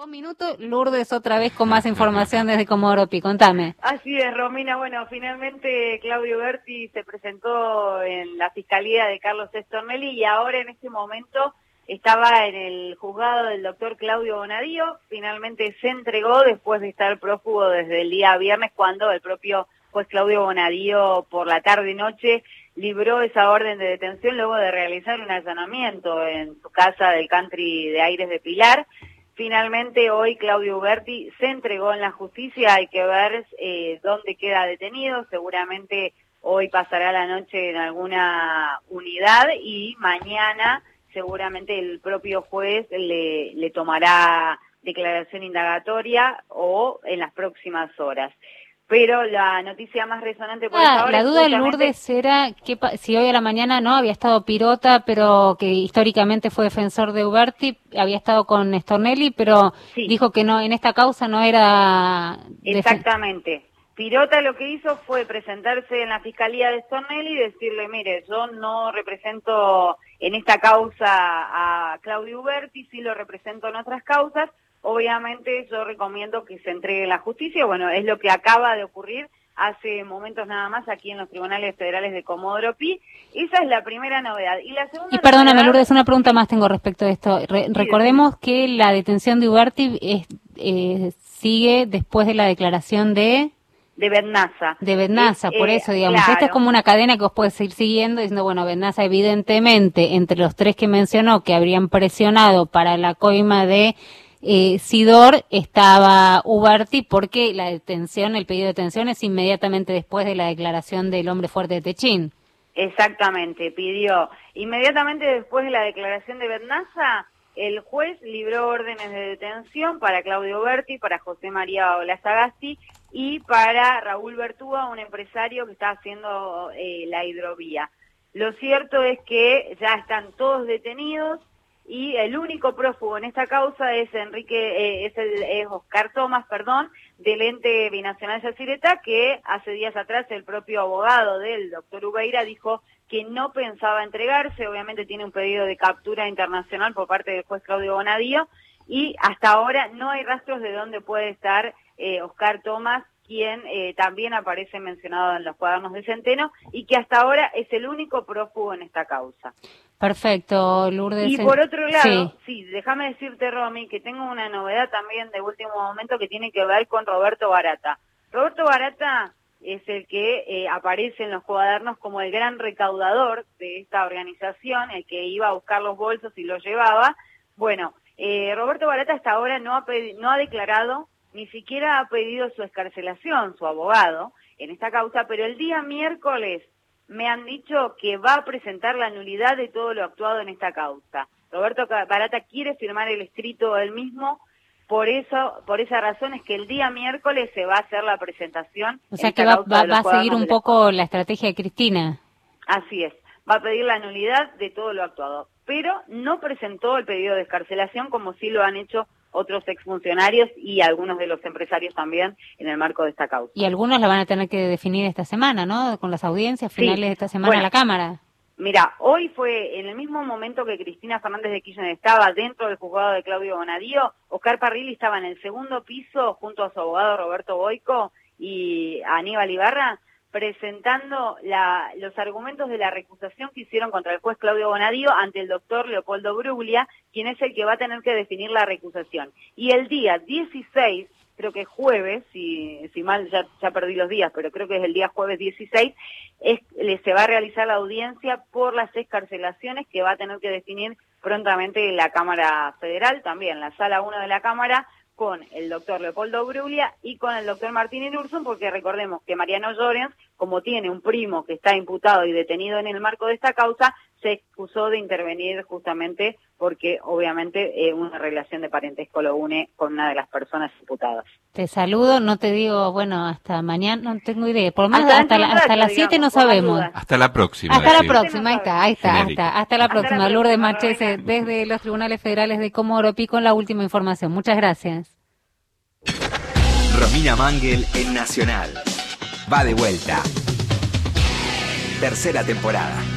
2 minutos, Lourdes otra vez con más información desde Comodoro Pi. Contame. Así es, Romina. Bueno, finalmente Claudio Uberti se presentó en la Fiscalía de Carlos Stornelli y ahora en este momento estaba en el juzgado del doctor Claudio Bonadío. Finalmente se entregó después de estar prófugo desde el día viernes, cuando el propio juez Claudio Bonadío por la tarde-noche libró esa orden de detención luego de realizar un allanamiento en su casa del country de Aires de Pilar. Finalmente hoy Claudio Uberti se entregó en la justicia. Hay que ver dónde queda detenido. Seguramente hoy pasará la noche en alguna unidad y mañana seguramente el propio juez le tomará declaración indagatoria o en las próximas horas. Pero la noticia más resonante por esta hora la duda de justamente... Lourdes era que si hoy a la mañana no había estado Pirota, pero que históricamente fue defensor de Uberti, había estado con Stornelli, pero sí, dijo que no, en esta causa no era... Exactamente. Pirota lo que hizo fue presentarse en la Fiscalía de Stornelli y decirle, mire, yo no represento en esta causa a Claudio Uberti, sí lo represento en otras causas. Obviamente yo recomiendo que se entregue en la justicia. Bueno, es lo que acaba de ocurrir hace momentos nada más aquí en los tribunales federales de Comodoro Pi. Esa es la primera novedad. Y la segunda perdóname, novedad... Lourdes, una pregunta más tengo respecto de esto. Recordemos que la detención de Uberti sigue después de la declaración de Bednaza. De Bednaza, por eso, digamos. Claro. Esto es como una cadena que vos podés ir siguiendo diciendo, bueno, Bednaza evidentemente, entre los tres que mencionó que habrían presionado para la coima de Sidor, estaba Uberti, porque la detención, el pedido de detención es inmediatamente después de la declaración del hombre fuerte de Techín. Exactamente, pidió inmediatamente después de la declaración de Bednaza. El juez libró órdenes de detención para Claudio Uberti, para José María Olazagasti y para Raúl Bertúa, un empresario que está haciendo la hidrovía. Lo cierto es que ya están todos detenidos y el único prófugo en esta causa es Oscar Tomás, del ente binacional Yacyretá, que hace días atrás el propio abogado del doctor Ubeira dijo que no pensaba entregarse. Obviamente tiene un pedido de captura internacional por parte del juez Claudio Bonadío y hasta ahora no hay rastros de dónde puede estar Oscar Tomás, quien también aparece mencionado en los cuadernos de Centeno y que hasta ahora es el único prófugo en esta causa. Perfecto, Lourdes. Y por otro lado, sí, déjame decirte, Romy, que tengo una novedad también de último momento que tiene que ver con Roberto Barata. Roberto Barata es el que aparece en los cuadernos como el gran recaudador de esta organización, el que iba a buscar los bolsos y los llevaba. Bueno, Roberto Barata hasta ahora no ha declarado, ni siquiera ha pedido su excarcelación, su abogado, en esta causa, pero el día miércoles me han dicho que va a presentar la nulidad de todo lo actuado en esta causa. Roberto Barata quiere firmar el escrito él mismo, por esa razón es que el día miércoles se va a hacer la presentación. O sea que va a seguir un poco la estrategia de Cristina. Así es, va a pedir la nulidad de todo lo actuado, pero no presentó el pedido de excarcelación como sí lo han hecho otros exfuncionarios y algunos de los empresarios también en el marco de esta causa. Y algunos la van a tener que definir esta semana, ¿no? Con las audiencias finales de esta semana en la Cámara. Mira, hoy fue en el mismo momento que Cristina Fernández de Kirchner estaba dentro del juzgado de Claudio Bonadío, Oscar Parrilli estaba en el segundo piso junto a su abogado Roberto Boico y Aníbal Ibarra, presentando los argumentos de la recusación que hicieron contra el juez Claudio Bonadío ante el doctor Leopoldo Bruglia, quien es el que va a tener que definir la recusación. Y el día 16, creo que es jueves, si mal ya perdí los días, pero creo que es el día jueves 16, se va a realizar la audiencia por las excarcelaciones que va a tener que definir prontamente la Cámara Federal, también la Sala 1 de la Cámara, con el doctor Leopoldo Bruglia y con el doctor Martín Irurzun, porque recordemos que Mariano Llorens, como tiene un primo que está imputado y detenido en el marco de esta causa, se excusó de intervenir justamente porque obviamente una relación de parentesco lo une con una de las personas imputadas. Te saludo, no te digo, bueno, hasta mañana, no tengo idea, por lo menos hasta las 7 no sabemos. Hasta la próxima. Hasta la próxima, ahí está, hasta la próxima. Lourdes Marchese, desde los tribunales federales de Comodoro Pi con la última información. Muchas gracias. Romina Mangel en Nacional. Va de vuelta. 3ª temporada.